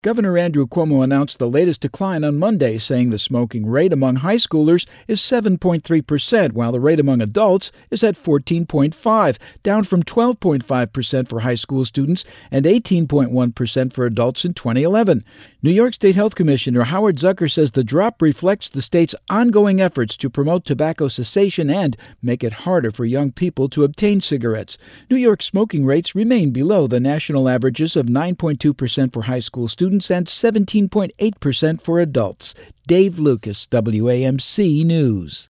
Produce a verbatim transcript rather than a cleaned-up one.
Governor Andrew Cuomo announced the latest decline on Monday, saying the smoking rate among high schoolers is seven point three percent, while the rate among adults is at fourteen point five, down from twelve point five percent for high school students and eighteen point one percent for adults in twenty eleven. New York State Health Commissioner Howard Zucker says the drop reflects the state's ongoing efforts to promote tobacco cessation and make it harder for young people to obtain cigarettes. New York smoking rates remain below the national averages of nine point two percent for high school students and seventeen point eight percent for adults. Dave Lucas, W A M C News.